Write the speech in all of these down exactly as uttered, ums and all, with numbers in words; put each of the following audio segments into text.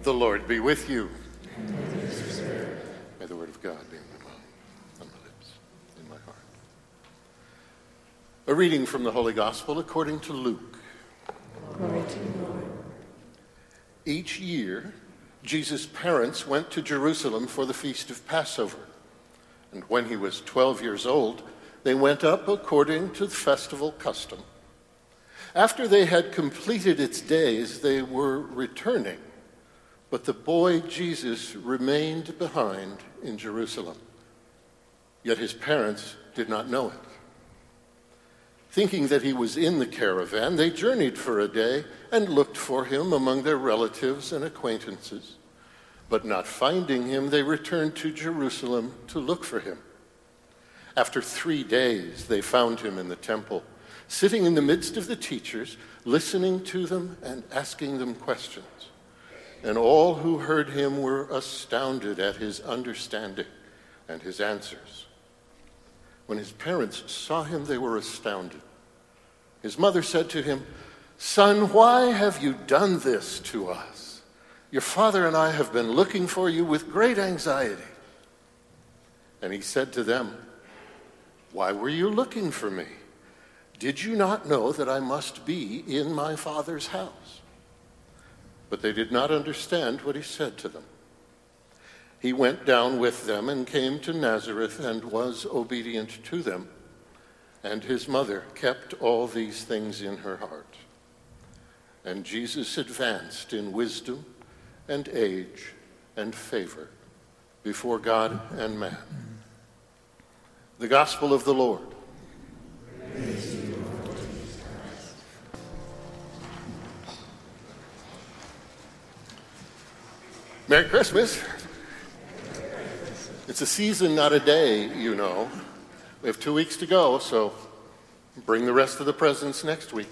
The Lord be with you. And with your spirit. May the word of God be in my mouth, on my lips, in my heart. A reading from the Holy Gospel according to Luke. Glory to you, Lord. Each year, Jesus' parents went to Jerusalem for the feast of Passover. And when he was twelve years old, they went up according to the festival custom. After they had completed its days, they were returning. But the boy Jesus remained behind in Jerusalem. Yet his parents did not know it. Thinking that he was in the caravan, they journeyed for a day and looked for him among their relatives and acquaintances. But not finding him, they returned to Jerusalem to look for him. After three days, they found him in the temple, sitting in the midst of the teachers, listening to them and asking them questions. And all who heard him were astounded at his understanding and his answers. When his parents saw him, they were astounded. His mother said to him, "Son, why have you done this to us? Your father and I have been looking for you with great anxiety." And he said to them, "Why were you looking for me? Did you not know that I must be in my Father's house?" But they did not understand what he said to them. He went down with them and came to Nazareth and was obedient to them. And his mother kept all these things in her heart. And Jesus advanced in wisdom and age and favor before God and man. The Gospel of the Lord. Praise to you, Lord Jesus Christ. Merry Christmas. It's a season, not a day, you know. We have two weeks to go, so bring the rest of the presents next week.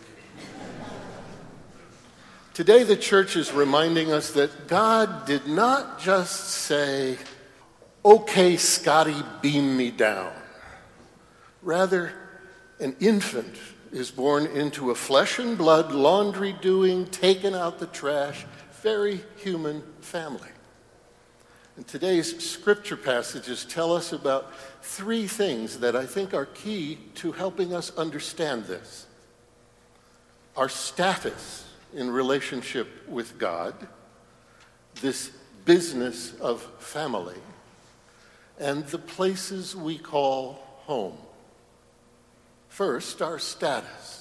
Today, the church is reminding us that God did not just say, "Okay, Scotty, beam me down." Rather, an infant is born into a flesh and blood, laundry doing, taken out the trash, very human family. And today's scripture passages tell us about three things that I think are key to helping us understand this. Our status in relationship with God, this business of family, and the places we call home. First, our status.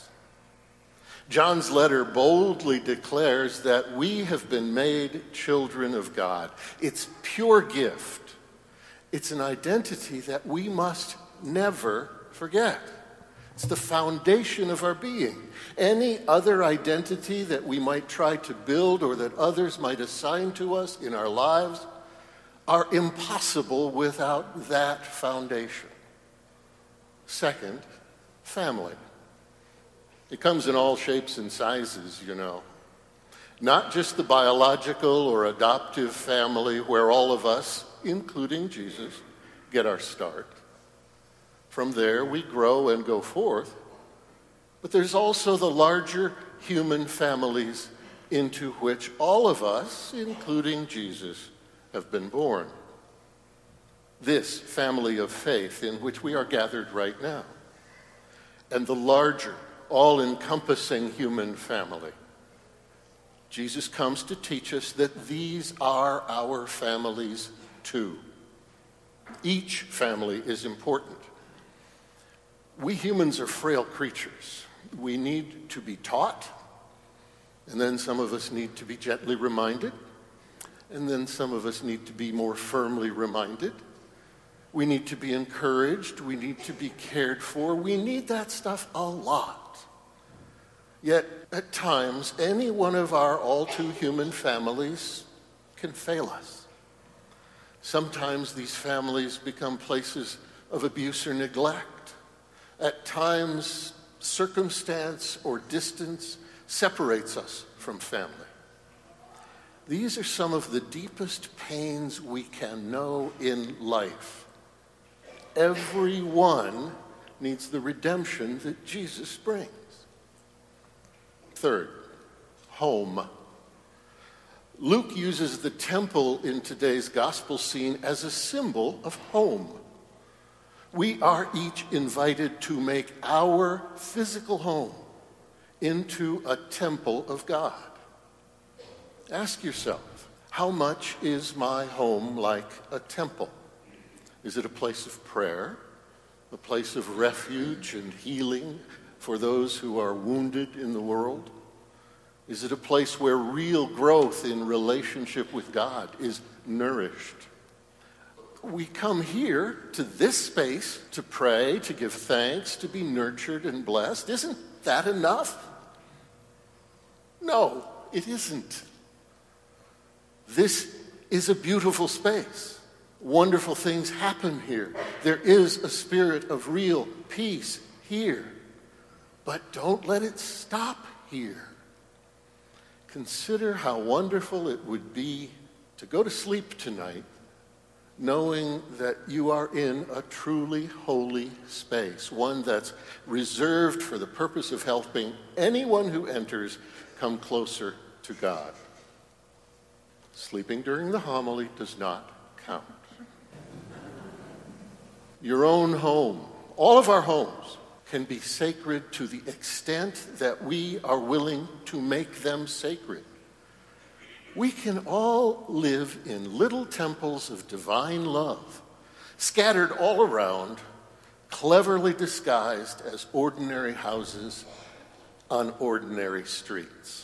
John's letter boldly declares that we have been made children of God. It's pure gift. It's an identity that we must never forget. It's the foundation of our being. Any other identity that we might try to build or that others might assign to us in our lives are impossible without that foundation. Second, family. It comes in all shapes and sizes, you know. Not just the biological or adoptive family where all of us, including Jesus, get our start. From there, we grow and go forth. But there's also the larger human families into which all of us, including Jesus, have been born. This family of faith in which we are gathered right now. And the larger, all-encompassing human family. Jesus comes to teach us that these are our families too. Each family is important. We humans are frail creatures. We need to be taught, and then some of us need to be gently reminded, and then some of us need to be more firmly reminded. We need to be encouraged. We need to be cared for. We need that stuff a lot. Yet, at times, any one of our all-too-human families can fail us. Sometimes these families become places of abuse or neglect. At times, circumstance or distance separates us from family. These are some of the deepest pains we can know in life. Everyone needs the redemption that Jesus brings. Third, home. Luke uses the temple in today's gospel scene as a symbol of home. We are each invited to make our physical home into a temple of God. Ask yourself, how much is my home like a temple? Is it a place of prayer, a place of refuge and healing for those who are wounded in the world? Is it a place where real growth in relationship with God is nourished? We come here to this space to pray, to give thanks, to be nurtured and blessed. Isn't that enough? No, it isn't. This is a beautiful space. Wonderful things happen here. There is a spirit of real peace here. But don't let it stop here. Consider how wonderful it would be to go to sleep tonight knowing that you are in a truly holy space, one that's reserved for the purpose of helping anyone who enters come closer to God. Sleeping during the homily does not count. Your own home, all of our homes, can be sacred to the extent that we are willing to make them sacred. We can all live in little temples of divine love, scattered all around, cleverly disguised as ordinary houses on ordinary streets.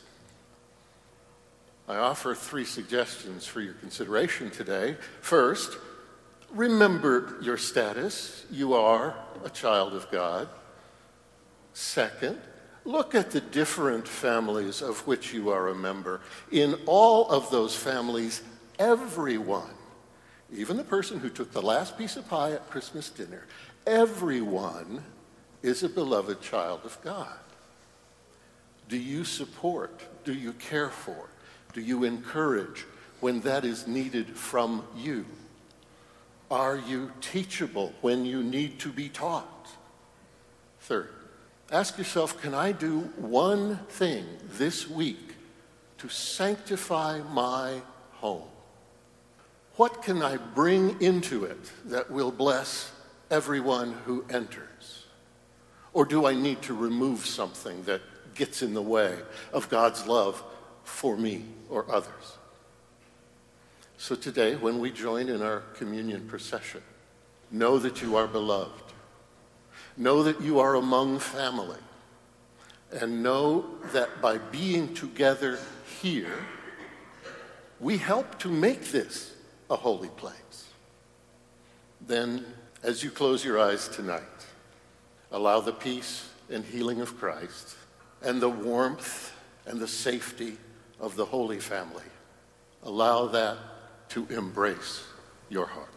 I offer three suggestions for your consideration today. First, remember your status. You are a child of God. Second, look at the different families of which you are a member. In all of those families, everyone, even the person who took the last piece of pie at Christmas dinner, everyone is a beloved child of God. Do you support? Do you care for? Do you encourage when that is needed from you? Are you teachable when you need to be taught? Third, ask yourself, can I do one thing this week to sanctify my home? What can I bring into it that will bless everyone who enters? Or do I need to remove something that gets in the way of God's love for me or others? So today, when we join in our communion procession, know that you are beloved. Know that you are among family. And know that by being together here, we help to make this a holy place. Then, as you close your eyes tonight, allow the peace and healing of Christ and the warmth and the safety of the Holy Family. Allow that to embrace your heart.